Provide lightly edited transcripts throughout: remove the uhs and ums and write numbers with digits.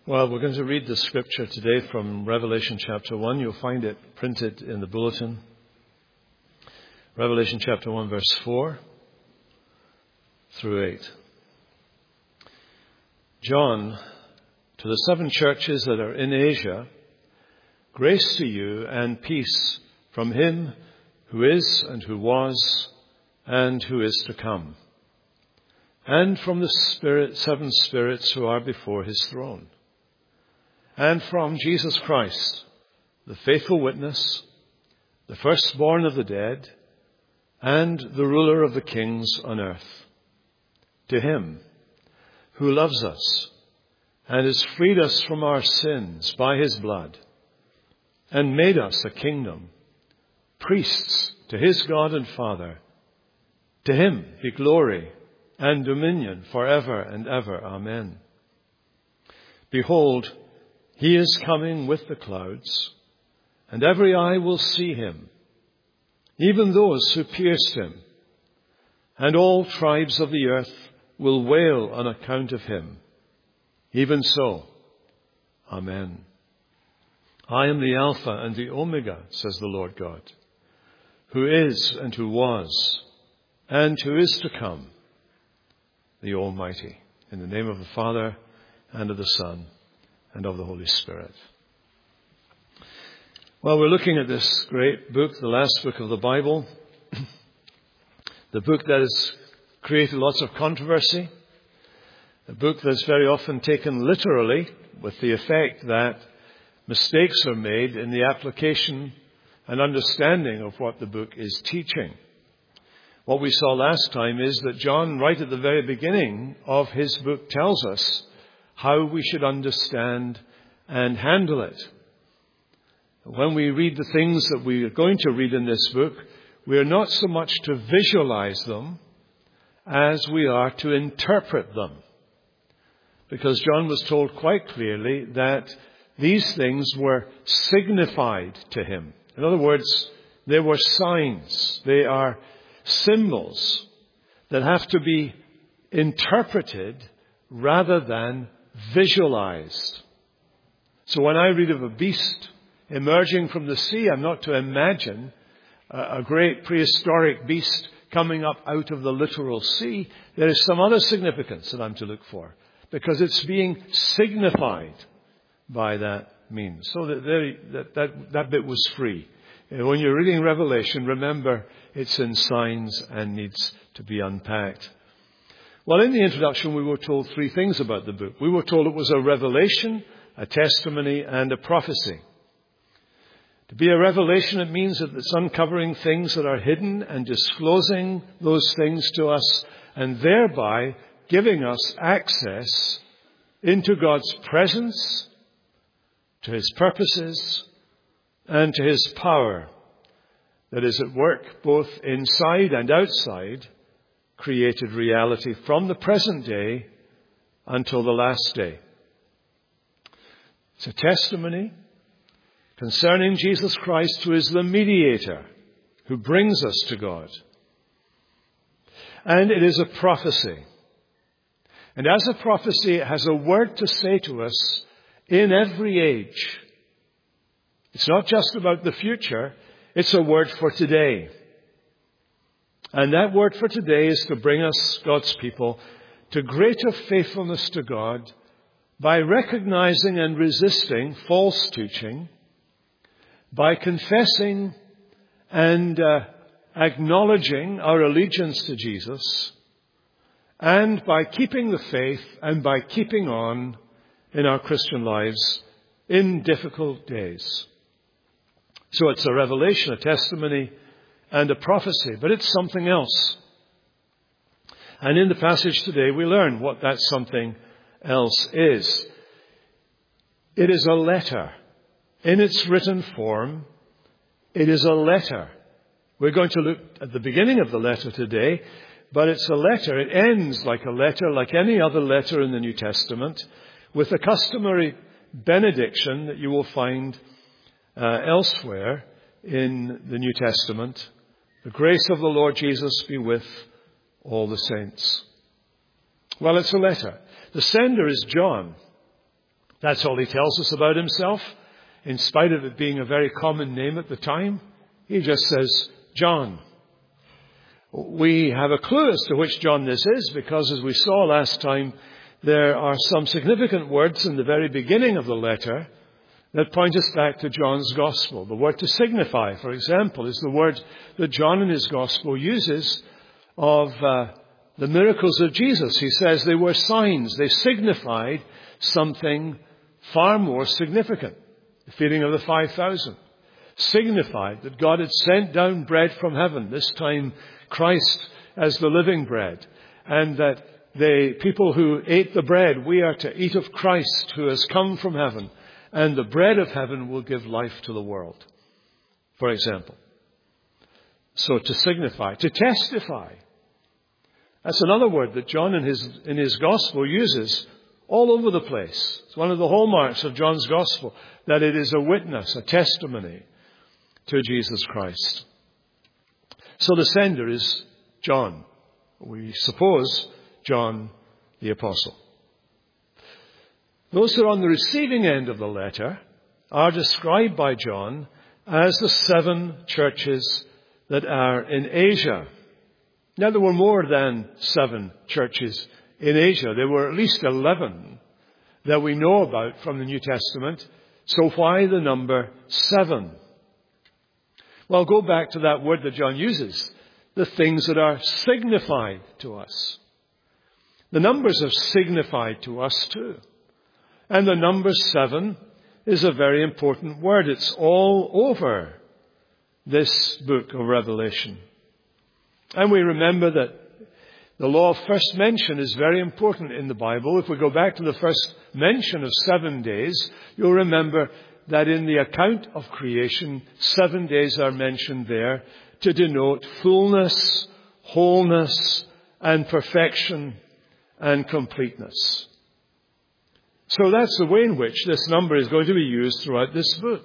Well, we're going to read the scripture today from Revelation chapter 1. You'll find it printed in the bulletin. Revelation chapter 1, verse 4 through 8. John, to the 7 churches that are in Asia, grace to you and peace from him who is and who was and who is to come, and from the 7 spirits who are before his throne, and from Jesus Christ, the faithful witness, the firstborn of the dead, and the ruler of the kings on earth. To him who loves us and has freed us from our sins by his blood and made us a kingdom, priests to his God and Father, to him be glory and dominion forever and ever. Amen. Behold, he is coming with the clouds, and every eye will see him, even those who pierced him, and all tribes of the earth will wail on account of him. Even so, Amen. I am the Alpha and the Omega, says the Lord God, who is and who was and who is to come, the Almighty. In the name of the Father and of the Son and of the Holy Spirit. Well, we're looking at this great book, the last book of the Bible, the book that has created lots of controversy, a book that's very often taken literally, with the effect that mistakes are made in the application and understanding of what the book is teaching. What we saw last time is that John, right at the very beginning of his book, tells us how we should understand and handle it. When we read the things that we are going to read in this book, we are not so much to visualize them as we are to interpret them. Because John was told quite clearly that these things were signified to him. In other words, they were signs. They are symbols that have to be interpreted rather than visualized. So when I read of a beast emerging from the sea, I'm not to imagine a great prehistoric beast coming up out of the literal sea. There is some other significance that I'm to look for, because it's being signified by that means. So that bit was free. When you're reading Revelation, remember it's in signs and needs to be unpacked. Well, in the introduction, we were told 3 things about the book. We were told it was a revelation, a testimony, and a prophecy. To be a revelation, it means that it's uncovering things that are hidden and disclosing those things to us, and thereby giving us access into God's presence, to his purposes, and to his power that is at work both inside and outside created reality from the present day until the last day. It's a testimony concerning Jesus Christ, who is the mediator who brings us to God. And it is a prophecy. And as a prophecy, it has a word to say to us in every age. It's not just about the future, it's a word for today. And that word for today is to bring us, God's people, to greater faithfulness to God by recognizing and resisting false teaching, by confessing and acknowledging our allegiance to Jesus, and by keeping the faith and by keeping on in our Christian lives in difficult days. So it's a revelation, a testimony, and a prophecy, but it's something else. And in the passage today, we learn what that something else is. It is a letter. In its written form, it is a letter. We're going to look at the beginning of the letter today, but it's a letter. It ends like a letter, like any other letter in the New Testament, with a customary benediction that you will find elsewhere in the New Testament. The grace of the Lord Jesus be with all the saints. Well, it's a letter. The sender is John. That's all he tells us about himself. In spite of it being a very common name at the time, he just says, John. We have a clue as to which John this is because, as we saw last time, there are some significant words in the very beginning of the letter that point us back to John's Gospel. The word to signify, for example, is the word that John in his Gospel uses of the miracles of Jesus. He says they were signs. They signified something far more significant. The feeding of the 5,000 signified that God had sent down bread from heaven, this time Christ as the living bread, and that the people who ate the bread, we are to eat of Christ who has come from heaven, and the bread of heaven will give life to the world, for example. So to signify, to testify. That's another word that John in his Gospel uses all over the place. It's one of the hallmarks of John's Gospel, that it is a witness, a testimony to Jesus Christ. So the sender is John. We suppose John the Apostle. Those who are on the receiving end of the letter are described by John as the 7 churches that are in Asia. Now, there were more than 7 churches in Asia. There were at least 11 that we know about from the New Testament. So why the number 7? Well, go back to that word that John uses, the things that are signified to us. The numbers are signified to us too. And the number 7 is a very important word. It's all over this book of Revelation. And we remember that the law of first mention is very important in the Bible. If we go back to the first mention of 7 days, you'll remember that in the account of creation, 7 days are mentioned there to denote fullness, wholeness, and perfection and completeness. So that's the way in which this number is going to be used throughout this book.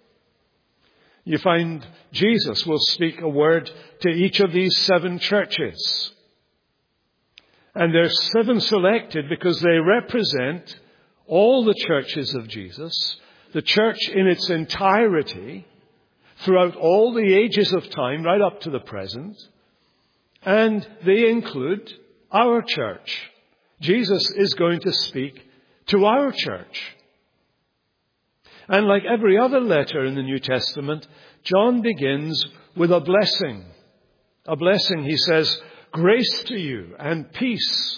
You find Jesus will speak a word to each of these 7 churches. And they're 7 selected because they represent all the churches of Jesus, the church in its entirety, throughout all the ages of time, right up to the present. And they include our church. Jesus is going to speak to our church. And like every other letter in the New Testament, John begins with a blessing. A blessing, he says, grace to you and peace.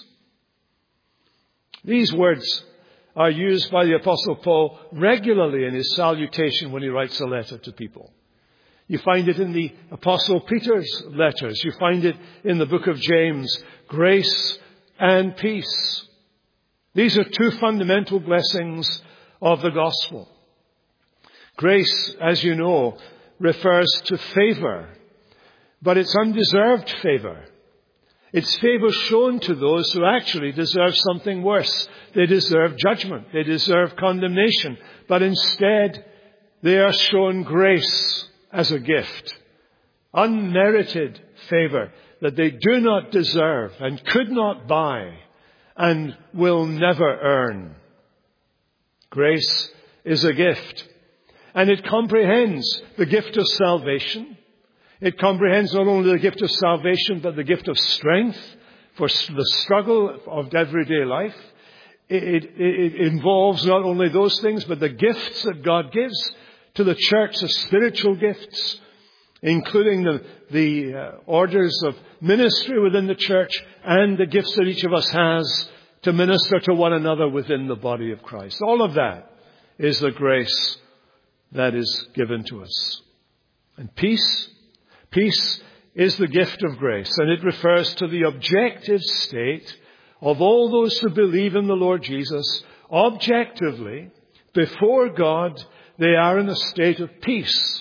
These words are used by the Apostle Paul regularly in his salutation when he writes a letter to people. You find it in the Apostle Peter's letters. You find it in the book of James, grace and peace. These are 2 fundamental blessings of the gospel. Grace, as you know, refers to favor, but it's undeserved favor. It's favor shown to those who actually deserve something worse. They deserve judgment. They deserve condemnation. But instead, they are shown grace as a gift. Unmerited favor that they do not deserve and could not buy and will never earn. Grace is a gift. And it comprehends the gift of salvation. It comprehends not only the gift of salvation, but the gift of strength for the struggle of everyday life. It involves not only those things, but the gifts that God gives to the church, the spiritual gifts, including the orders of ministry within the church and the gifts that each of us has to minister to one another within the body of Christ. All of that is the grace that is given to us. And peace is the gift of grace, and it refers to the objective state of all those who believe in the Lord Jesus. Objectively, before God, they are in a state of peace.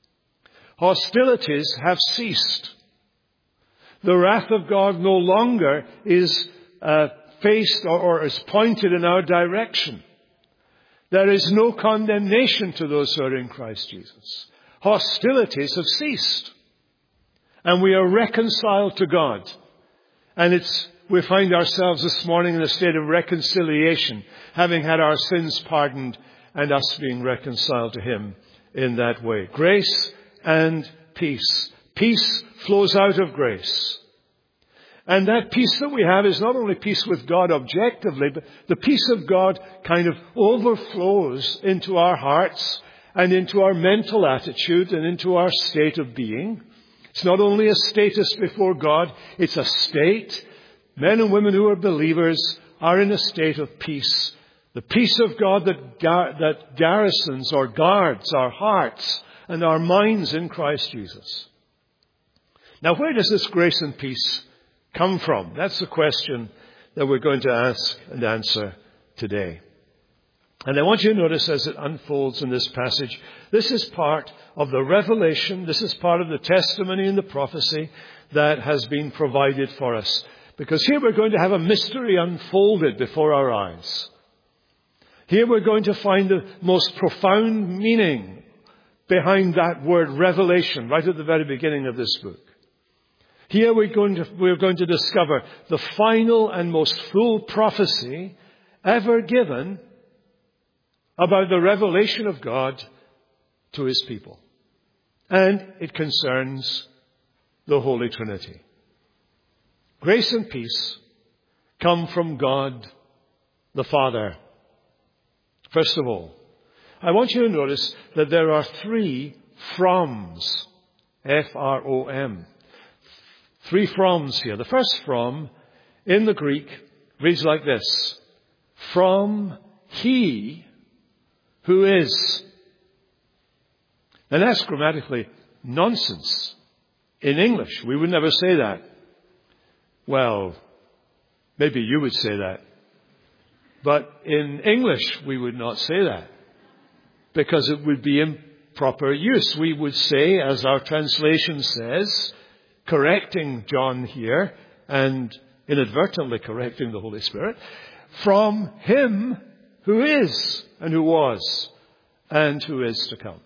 Hostilities have ceased. The wrath of God no longer is faced or is pointed in our direction. There is no condemnation to those who are in Christ Jesus. Hostilities have ceased. And we are reconciled to God. And it's we find ourselves this morning in a state of reconciliation, having had our sins pardoned and us being reconciled to Him in that way. Grace and peace. Peace flows out of grace. And that peace that we have is not only peace with God objectively, but the peace of God kind of overflows into our hearts and into our mental attitude and into our state of being. It's not only a status before God, it's a state. Men and women who are believers are in a state of peace. The peace of God that garrisons or guards our hearts and our minds in Christ Jesus. Now, where does this grace and peace come from? That's the question that we're going to ask and answer today. And I want you to notice as it unfolds in this passage, this is part of the revelation, this is part of the testimony and the prophecy that has been provided for us. Because here we're going to have a mystery unfolded before our eyes. Here we're going to find the most profound meaning behind that word revelation right at the very beginning of this book. Here we're going to discover the final and most full prophecy ever given about the revelation of God to His people. And it concerns the Holy Trinity. Grace and peace come from God the Father. First of all, I want you to notice that there are 3 froms. F-R-O-M. 3 froms here. The first from, in the Greek, reads like this. From He who is. And that's grammatically nonsense. In English, we would never say that. Well, maybe you would say that. But in English, we would not say that. Because it would be improper use. We would say, as our translation says, correcting John here, and inadvertently correcting the Holy Spirit, from Him who is, and who was, and who is to come.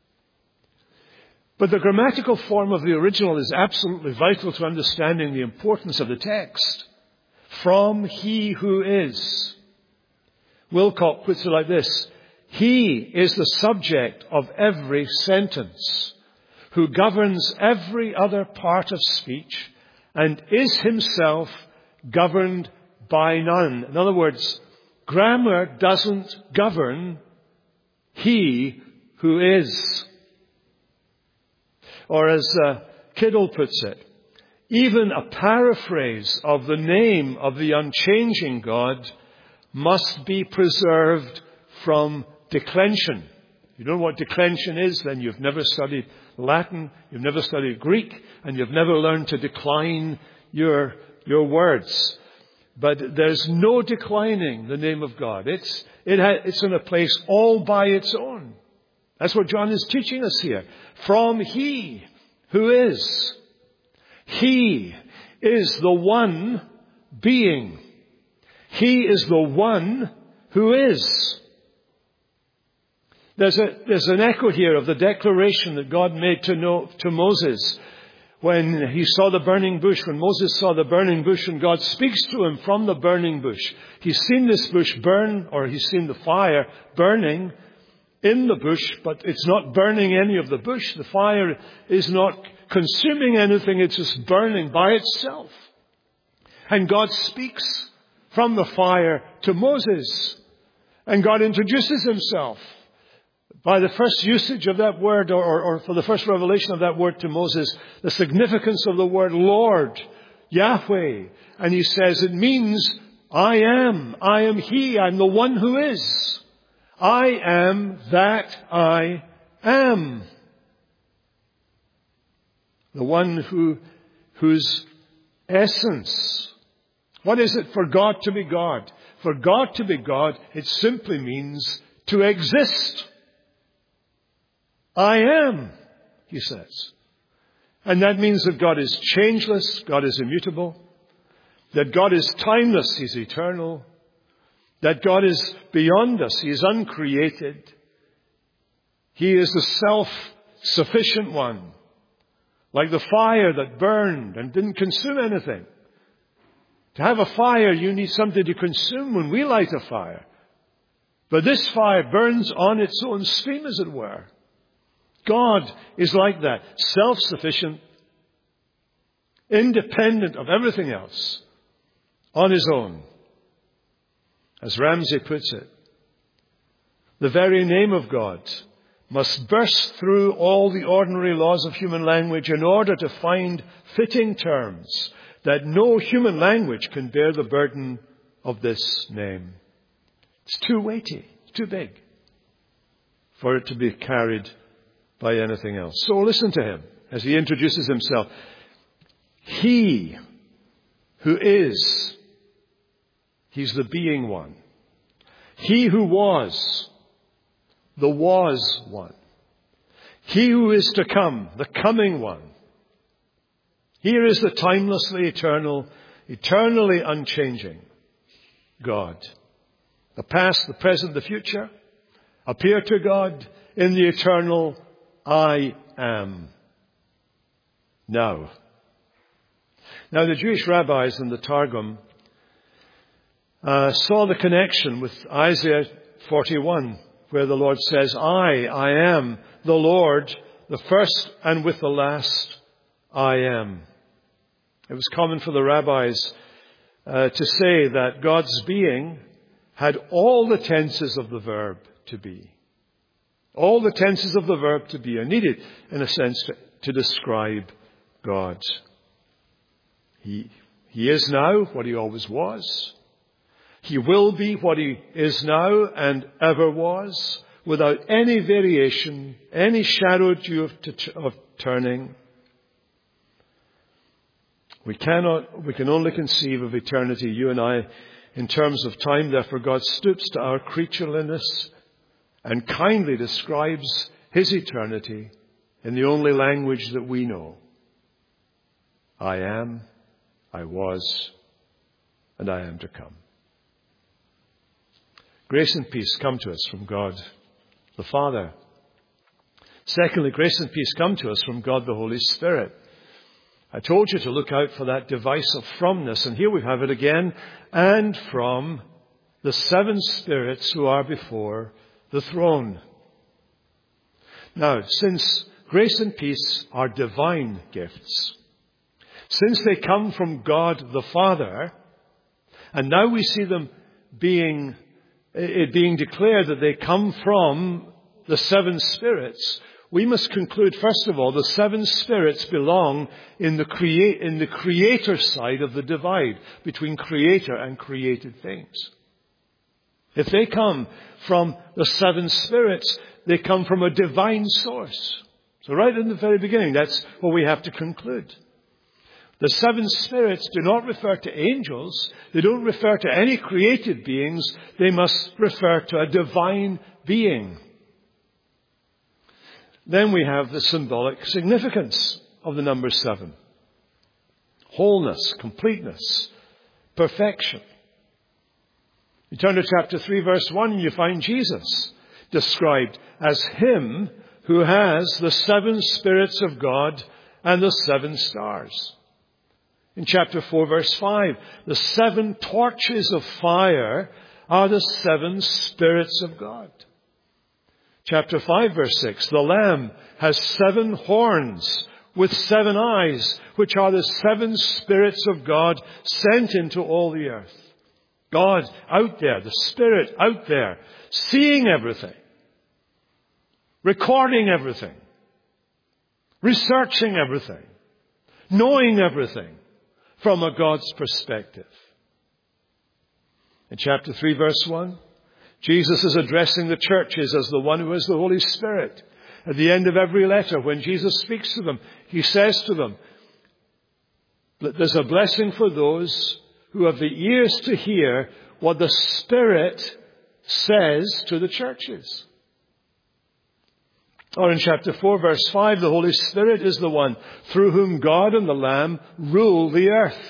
But the grammatical form of the original is absolutely vital to understanding the importance of the text. From He who is. Wilcock puts it like this. He is the subject of every sentence, who governs every other part of speech, and is Himself governed by none. In other words, grammar doesn't govern He who is. Or as Kiddle puts it, even a paraphrase of the name of the unchanging God must be preserved from declension. If you don't know what declension is, then you've never studied Latin, you've never studied Greek, and you've never learned to decline your words. But there's no declining the name of God. It's in a place all by its own. That's what John is teaching us here. From He who is. He is the one being. He is the one who is. There's an echo here of the declaration that God made to Moses when he saw the burning bush. When Moses saw the burning bush and God speaks to him from the burning bush. He's seen this bush burn, or he's seen the fire burning in the bush, but it's not burning any of the bush. The fire is not consuming anything. It's just burning by itself. And God speaks from the fire to Moses. And God introduces Himself by the first usage of that word, or for the first revelation of that word to Moses, the significance of the word Lord, Yahweh. And He says it means, I am He, I'm the one who is. I am that I am. The one whose essence. What is it for God to be God? For God to be God, it simply means to exist. I am, He says. And that means that God is changeless, God is immutable, that God is timeless, He's eternal, that God is beyond us, He is uncreated, He is the self-sufficient one, like the fire that burned and didn't consume anything. To have a fire, you need something to consume when we light a fire. But this fire burns on its own steam, as it were. God is like that, self-sufficient, independent of everything else, on his own. As Ramsay puts it, the very name of God must burst through all the ordinary laws of human language in order to find fitting terms that no human language can bear the burden of this name. It's too weighty, too big for it to be carried by anything else. So listen to him as he introduces himself. He who is, he's the being one. He who was, the was one. He who is to come, the coming one. Here is the timelessly eternal, eternally unchanging God. The past, the present, the future appear to God in the eternal I am. Now, the Jewish rabbis in the Targum saw the connection with Isaiah 41, where the Lord says, I am the Lord, the first and with the last, I am. It was common for the rabbis to say that God's being had all the tenses of the verb to be. All the tenses of the verb to be are needed, in a sense, to describe God. He is now what he always was. He will be what he is now and ever was, without any variation, any shadow due of turning. We can only conceive of eternity, you and I, in terms of time. Therefore, God stoops to our creatureliness and kindly describes his eternity in the only language that we know. I am, I was, and I am to come. Grace and peace come to us from God the Father. Secondly, grace and peace come to us from God the Holy Spirit. I told you to look out for that device of fromness, and here we have it again. And from the seven spirits who are before the throne. Now, since grace and peace are divine gifts, since they come from God the Father, and now we see them being declared that they come from the seven spirits, we must conclude, first of all, the seven spirits belong in the creator side of the divide between creator and created things. If they come from the seven spirits, they come from a divine source. So right in the very beginning, that's what we have to conclude. The seven spirits do not refer to angels. They don't refer to any created beings. They must refer to a divine being. Then we have the symbolic significance of the number 7. Wholeness, completeness, perfection. You turn to chapter 3, verse 1, and you find Jesus described as him who has the 7 spirits of God and the 7 stars. In chapter 4, verse 5, the 7 torches of fire are the 7 spirits of God. Chapter 5, verse 6, the Lamb has 7 horns with 7 eyes, which are the 7 spirits of God sent into all the earth. God out there, the Spirit out there, seeing everything, recording everything, researching everything, knowing everything from a God's perspective. In chapter 3, verse 1, Jesus is addressing the churches as the one who has the Holy Spirit. At the end of every letter, when Jesus speaks to them, he says to them, there's a blessing for those who have the ears to hear what the Spirit says to the churches. Or in chapter 4, verse 5, the Holy Spirit is the one through whom God and the Lamb rule the earth.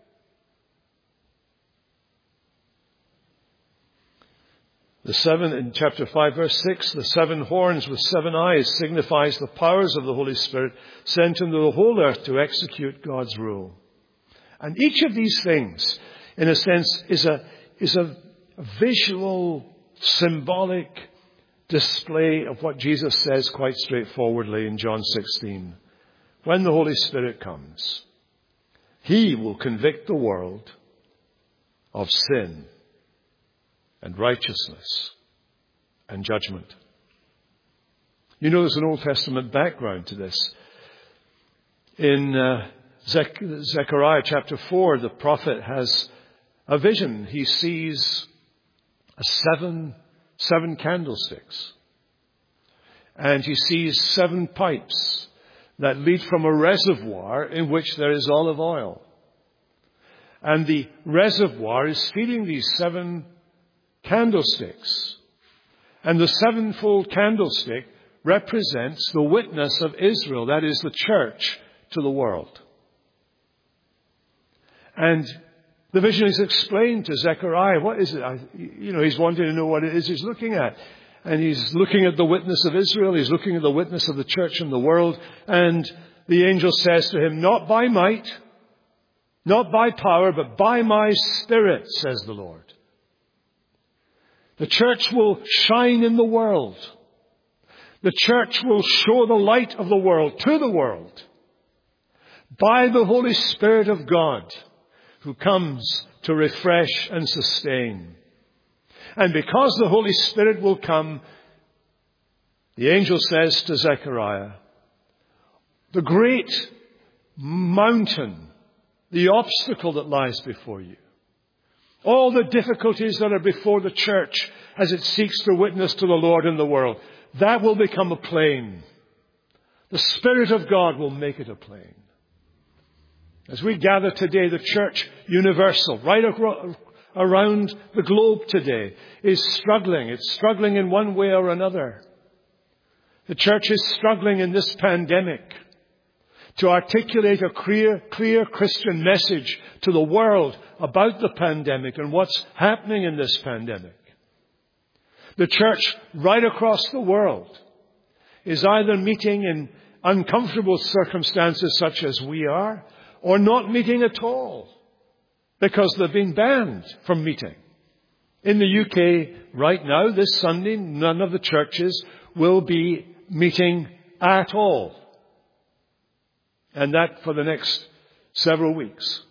The 7 in chapter 5, verse 6, the 7 horns with 7 eyes signifies the powers of the Holy Spirit sent into the whole earth to execute God's rule. And each of these things, in a sense, is a visual, symbolic display of what Jesus says quite straightforwardly in John 16. When the Holy Spirit comes, He will convict the world of sin and righteousness and judgment. You know, there's an Old Testament background to this. In Zechariah chapter 4, the prophet has a vision. He sees seven candlesticks. And he sees 7 pipes that lead from a reservoir in which there is olive oil. And the reservoir is feeding these 7 candlesticks. And the 7-fold candlestick represents the witness of Israel, that is the church, to the world. And the vision is explained to Zechariah. What is it? He's wanting to know what it is he's looking at. And he's looking at the witness of Israel. He's looking at the witness of the church in the world. And the angel says to him, "Not by might, not by power, but by my Spirit, says the Lord." The church will shine in the world. The church will show the light of the world to the world by the Holy Spirit of God, who comes to refresh and sustain. And because the Holy Spirit will come, the angel says to Zechariah, the great mountain, the obstacle that lies before you, all the difficulties that are before the church as it seeks to witness to the Lord in the world, that will become a plain. The Spirit of God will make it a plain. As we gather today, the church universal, right around the globe today, is struggling. It's struggling in one way or another. The church is struggling in this pandemic to articulate a clear Christian message to the world about the pandemic and what's happening in this pandemic. The church right across the world is either meeting in uncomfortable circumstances such as we are, or not meeting at all because they've been banned from meeting. In the UK right now, this Sunday, none of the churches will be meeting at all. And that for the next several weeks.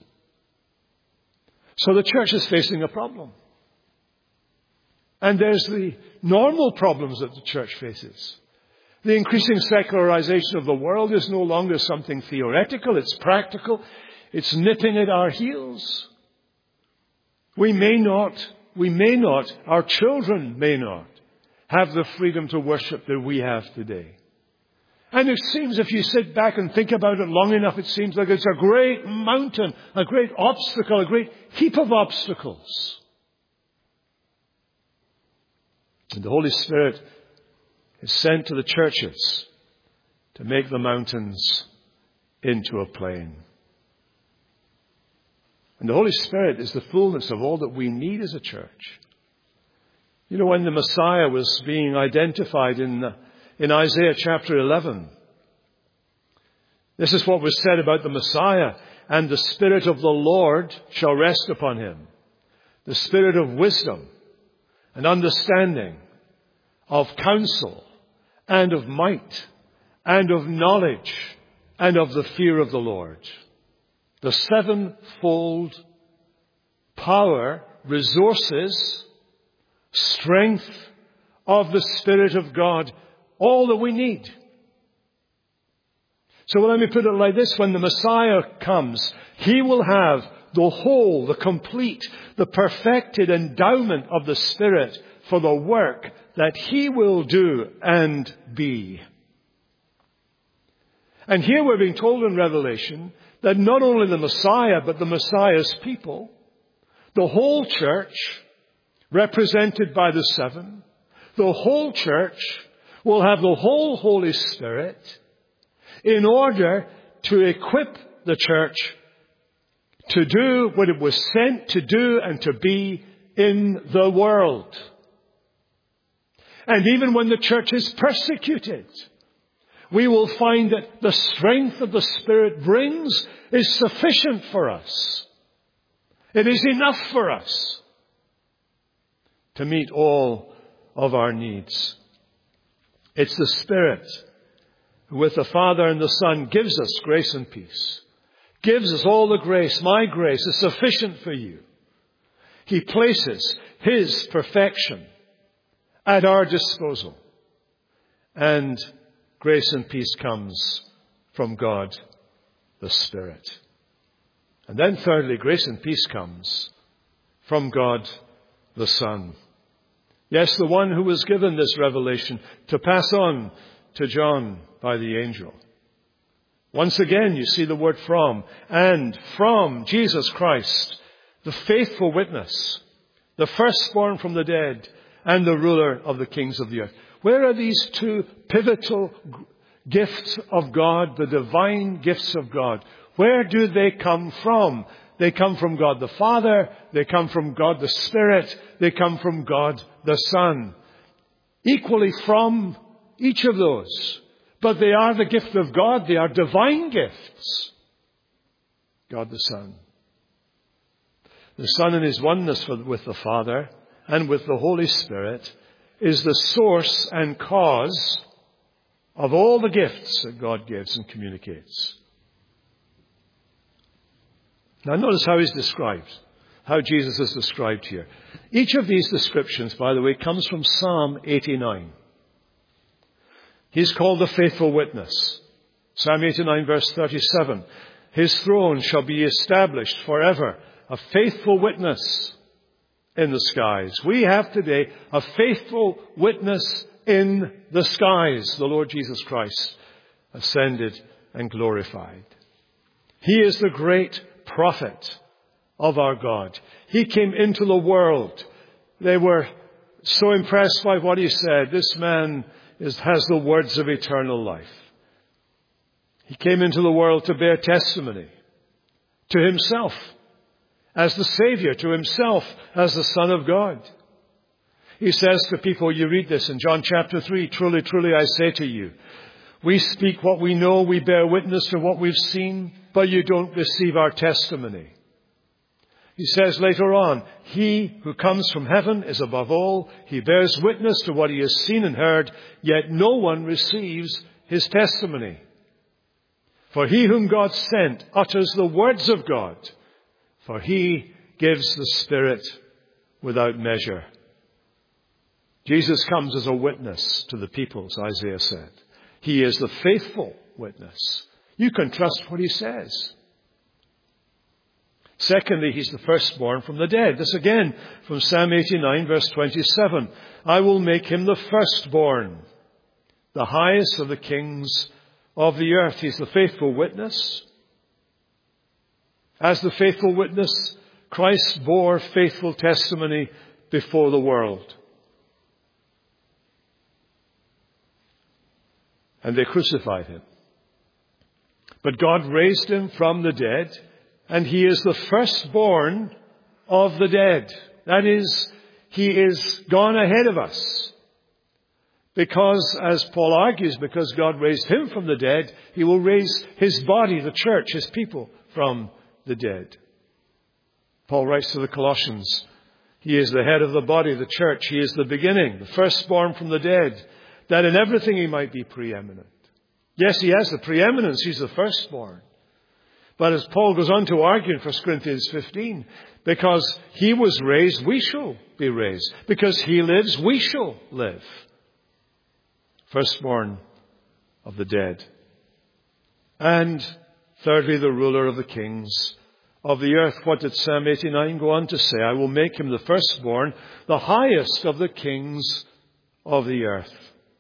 So the church is facing a problem. And there's the normal problems that the church faces. The increasing secularization of the world is no longer something theoretical. It's practical. It's nipping at our heels. We may not, our children may not have the freedom to worship that we have today. And it seems, if you sit back and think about it long enough, it seems like it's a great mountain, a great obstacle, a great heap of obstacles. And the Holy Spirit is sent to the churches to make the mountains into a plain. And the Holy Spirit is the fullness of all that we need as a church. You know, when the Messiah was being identified in Isaiah chapter 11, this is what was said about the Messiah. And the Spirit of the Lord shall rest upon him. The Spirit of wisdom and understanding, of counsel and of might and of knowledge and of the fear of the Lord. The 7-fold power, resources, strength of the Spirit of God, all that we need. So let me put it like this. When the Messiah comes, he will have the whole, the complete, the perfected endowment of the Spirit for the work that he will do and be. And here we're being told in Revelation that not only the Messiah, but the Messiah's people, the whole church, represented by the 7, the whole church will have the whole Holy Spirit in order to equip the church to do what it was sent to do and to be in the world. And even when the church is persecuted, we will find that the strength that the Spirit brings is sufficient for us. It is enough for us to meet all of our needs. It's the Spirit who, with the Father and the Son, gives us grace and peace. Gives us all the grace. My grace is sufficient for you. He places His perfection at our disposal. And grace and peace comes from God the Spirit. And then thirdly, grace and peace comes from God the Son. Yes, the one who was given this revelation to pass on to John by the angel. Once again, you see the word from. And from Jesus Christ, the faithful witness, the firstborn from the dead, and the ruler of the kings of the earth. Where are these two pivotal gifts of God, the divine gifts of God? Where do they come from? They come from God the Father. They come from God the Spirit. They come from God the Son. Equally from each of those. But they are the gift of God. They are divine gifts. God the Son. The Son in His oneness with the Father and with the Holy Spirit is the source and cause of all the gifts that God gives and communicates. Now notice how He's described, how Jesus is described here. Each of these descriptions, by the way, comes from Psalm 89. He's called the faithful witness. Psalm 89 verse 37. His throne shall be established forever, a faithful witness in the skies. We have today a faithful witness in the skies, the Lord Jesus Christ, ascended and glorified. He is the great prophet of our God. He came into the world. They were so impressed by what He said. This man has the words of eternal life. He came into the world to bear testimony to Himself as the Savior, to Himself as the Son of God. He says to people, you read this in John chapter 3, truly, truly, I say to you, we speak what we know, we bear witness to what we've seen, but you don't receive our testimony. He says later on, He who comes from heaven is above all. He bears witness to what He has seen and heard, yet no one receives His testimony. For He whom God sent utters the words of God, for He gives the Spirit without measure. Jesus comes as a witness to the peoples, Isaiah said. He is the faithful witness. You can trust what He says. Secondly, He's the firstborn from the dead. This again from Psalm 89 verse 27. I will make Him the firstborn, the highest of the kings of the earth. He's the faithful witness. As the faithful witness, Christ bore faithful testimony before the world. And they crucified Him. But God raised Him from the dead, and He is the firstborn of the dead. That is, He is gone ahead of us. Because, as Paul argues, because God raised Him from the dead, He will raise His body, the church, His people, from the dead. Paul writes to the Colossians, He is the head of the body, the church. He is the beginning, the firstborn from the dead, that in everything He might be preeminent. Yes, He has the preeminence. He's the firstborn. But as Paul goes on to argue in 1 Corinthians 15, because He was raised, we shall be raised. Because He lives, we shall live. Firstborn of the dead. And thirdly, the ruler of the kings of the earth. What did Psalm 89 go on to say? I will make Him the firstborn, the highest of the kings of the earth.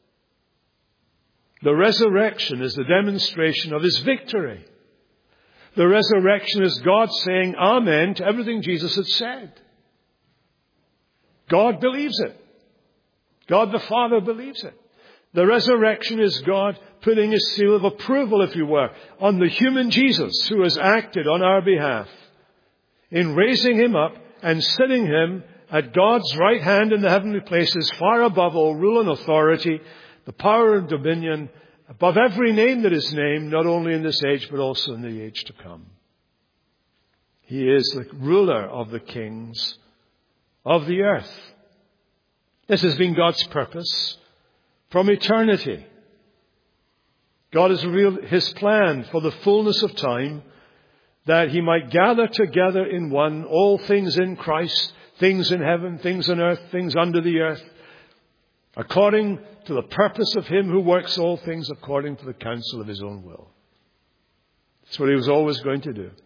The resurrection is the demonstration of His victory. The resurrection is God saying amen to everything Jesus had said. God believes it. God the Father believes it. The resurrection is God putting His seal of approval, if you were, on the human Jesus who has acted on our behalf in raising Him up and sitting Him at God's right hand in the heavenly places, far above all rule and authority, the power and dominion above every name that is named, not only in this age, but also in the age to come. He is the ruler of the kings of the earth. This has been God's purpose from eternity. God has revealed His plan for the fullness of time, that He might gather together in one all things in Christ, things in heaven, things on earth, things under the earth, according to the purpose of Him who works all things according to the counsel of His own will. That's what He was always going to do.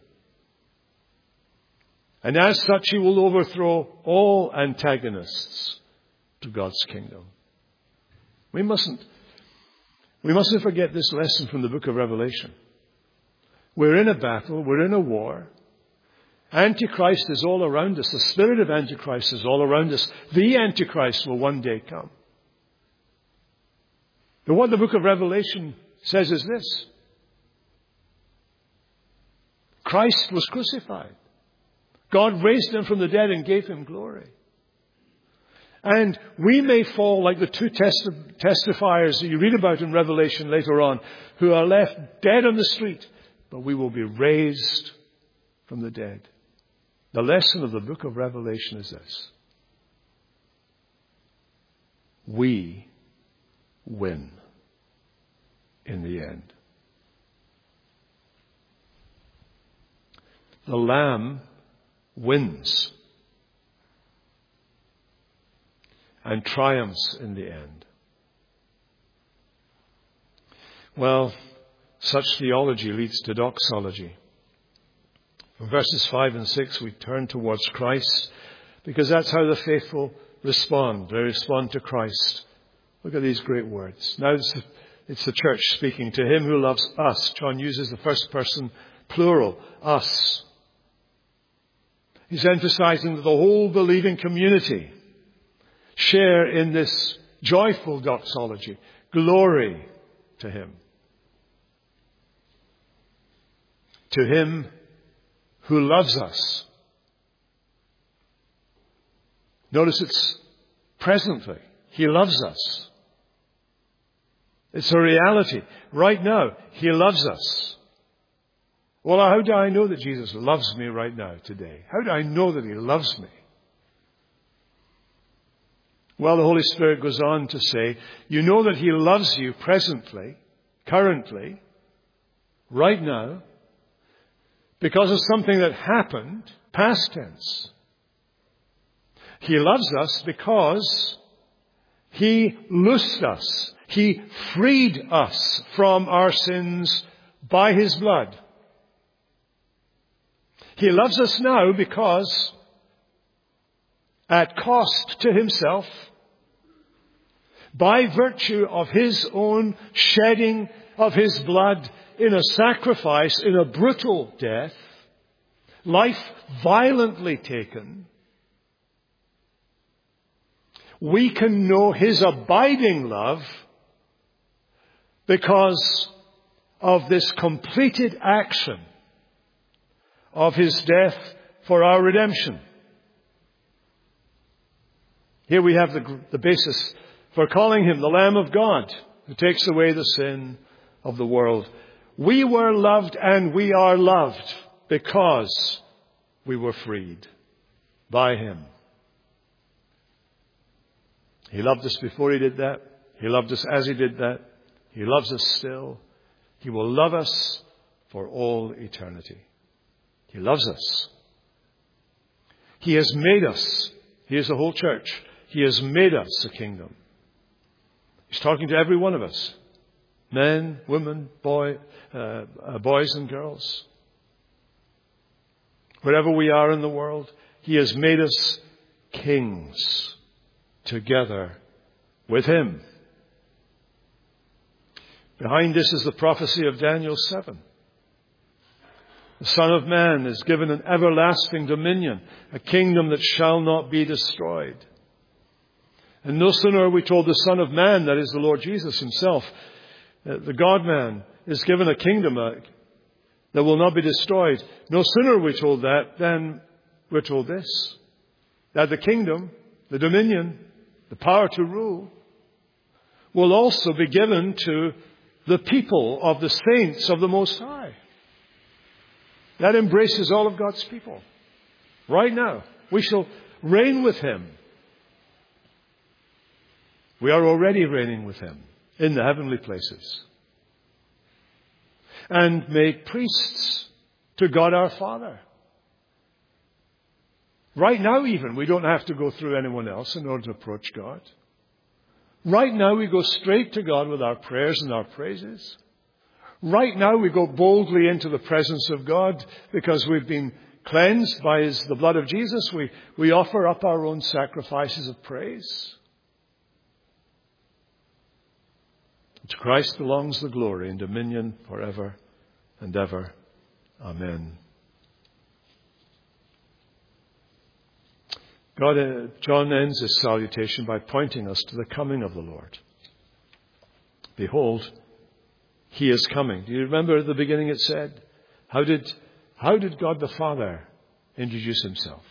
And as such, He will overthrow all antagonists to God's kingdom. We mustn't forget this lesson from the book of Revelation. We're in a battle. We're in a war. Antichrist is all around us. The spirit of Antichrist is all around us. The Antichrist will one day come. But what the book of Revelation says is this: Christ was crucified. God raised Him from the dead and gave Him glory. And we may fall like the two testifiers that you read about in Revelation later on, who are left dead on the street, but we will be raised from the dead. The lesson of the book of Revelation is this: we win in the end. The Lamb wins and triumphs in the end. Well, such theology leads to doxology. From verses 5 and 6 we turn towards Christ, because that's how the faithful respond. They respond to Christ. Look at these great words. Now it's the church speaking. To Him who loves us. John uses the first person plural, us. He's emphasizing that the whole believing community share in this joyful doxology. Glory to Him. To Him who loves us. Notice it's presently. He loves us. It's a reality. Right now, He loves us. Well, how do I know that Jesus loves me right now, today? How do I know that He loves me? Well, the Holy Spirit goes on to say, you know that He loves you presently, currently, right now, because of something that happened, past tense. He loves us because He loosed us. He freed us from our sins by His blood. He loves us now because, at cost to Himself, by virtue of His own shedding of His blood in a sacrifice, in a brutal death, life violently taken, we can know His abiding love because of this completed action of His death for our redemption. Here we have the basis for calling Him the Lamb of God, who takes away the sin of the world. We were loved and we are loved because we were freed by Him. He loved us before He did that. He loved us as He did that. He loves us still. He will love us for all eternity. He loves us. He has made us. He is the whole church. He has made us a kingdom. He's talking to every one of us. Men, women, boys and girls. Wherever we are in the world, He has made us kings together with Him. Behind this is the prophecy of Daniel 7. The Son of Man is given an everlasting dominion, a kingdom that shall not be destroyed. And no sooner are we told the Son of Man, that is the Lord Jesus Himself, the God-man, is given a kingdom that will not be destroyed. No sooner are we told that than we're told this, that the kingdom, the dominion, the power to rule, will also be given to the people of the saints of the Most High. That embraces all of God's people. Right now, we shall reign with Him. We are already reigning with Him in the heavenly places. And made priests to God our Father. Right now even, we don't have to go through anyone else in order to approach God. Right now we go straight to God with our prayers and our praises. Right now we go boldly into the presence of God because we've been cleansed by the blood of Jesus. We offer up our own sacrifices of praise. To Christ belongs the glory and dominion forever and ever. Amen. John ends his salutation by pointing us to the coming of the Lord. Behold, He is coming. Do you remember at the beginning it said, how did God the Father introduce Himself?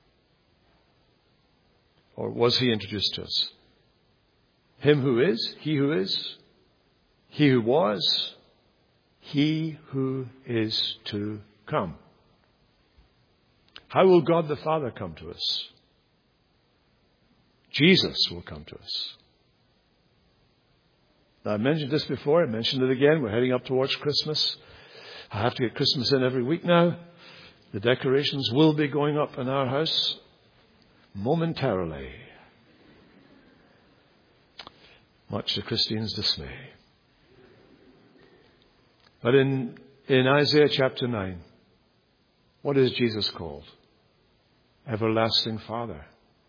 Or was He introduced to us? Him who is, He who is, He who was, He who is to come. How will God the Father come to us? Jesus will come to us. Now, I mentioned this before. I mentioned it again. We're heading up towards Christmas. I have to get Christmas in every week now. The decorations will be going up in our house momentarily, much to Christine's dismay. But in Isaiah chapter 9, what is Jesus called? Everlasting Father.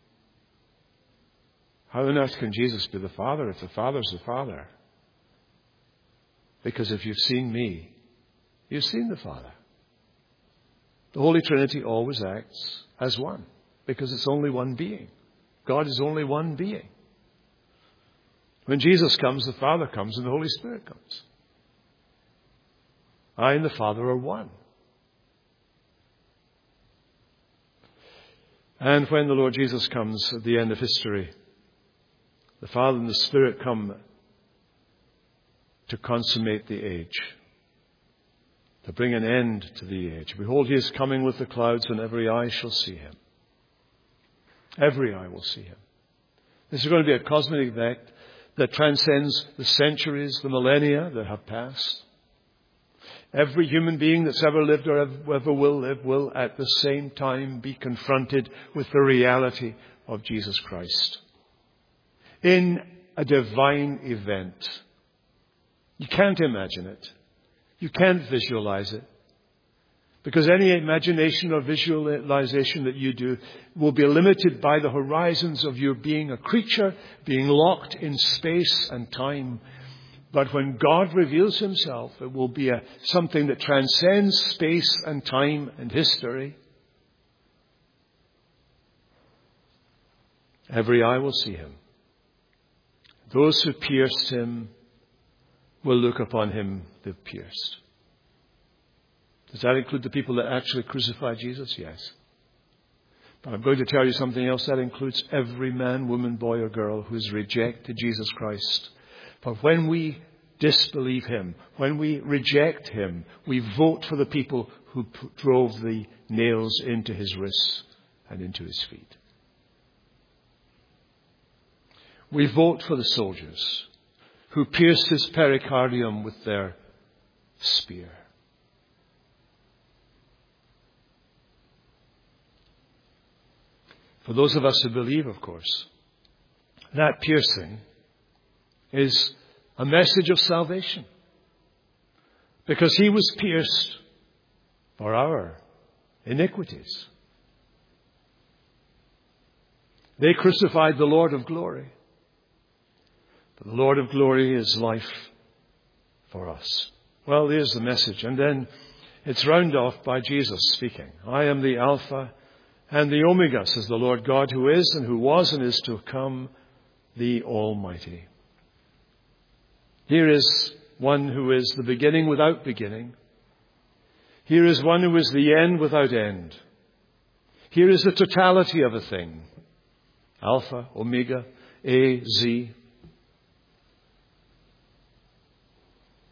How on earth can Jesus be the Father if the Father's the Father? Because if you've seen me, you've seen the Father. The Holy Trinity always acts as one because it's only one being. God is only one being. When Jesus comes, the Father comes and the Holy Spirit comes. I and the Father are one. And when the Lord Jesus comes at the end of history, the Father and the Spirit come to consummate the age, to bring an end to the age. Behold, He is coming with the clouds, and every eye shall see Him. Every eye will see Him. This is going to be a cosmic event that transcends the centuries, the millennia that have passed. Every human being that's ever lived or ever will live will at the same time be confronted with the reality of Jesus Christ in a divine event. You can't imagine it. You can't visualize it. Because any imagination or visualization that you do will be limited by the horizons of your being a creature, being locked in space and time. But when God reveals Himself, it will be something that transcends space and time and history. Every eye will see Him. Those who pierced Him will look upon Him they've pierced. Does that include the people that actually crucified Jesus? Yes. But I'm going to tell you something else. That includes every man, woman, boy or girl who has rejected Jesus Christ. But when we disbelieve Him, when we reject Him, we vote for the people who drove the nails into His wrists and into His feet. We vote for the soldiers who pierced His pericardium with their spear. For those of us who believe, of course, that piercing is a message of salvation. Because He was pierced for our iniquities. They crucified the Lord of glory. But the Lord of glory is life for us. Well, there's the message. And then it's rounded off by Jesus speaking. I am the Alpha and the Omega, says the Lord God, who is and who was and is to come, the Almighty. Here is one who is the beginning without beginning. Here is one who is the end without end. Here is the totality of a thing. Alpha, Omega, A, Z.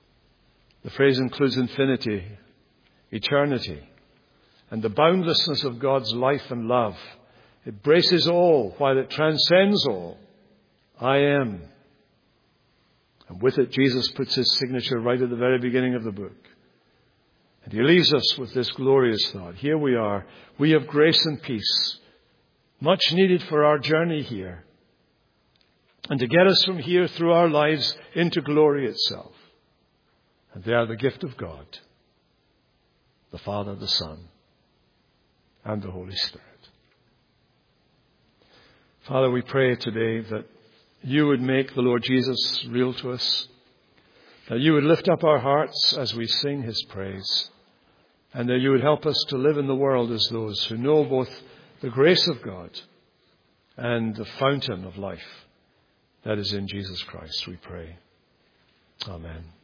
The phrase includes infinity, eternity, and the boundlessness of God's life and love. It braces all while it transcends all. I am. And with it, Jesus puts his signature right at the very beginning of the book. And he leaves us with this glorious thought. Here we are. We have grace and peace, much needed for our journey here, and to get us from here through our lives into glory itself. And they are the gift of God, the Father, the Son, and the Holy Spirit. Father, we pray today that you would make the Lord Jesus real to us, that you would lift up our hearts as we sing his praise, and that you would help us to live in the world as those who know both the grace of God and the fountain of life that is in Jesus Christ, we pray. Amen.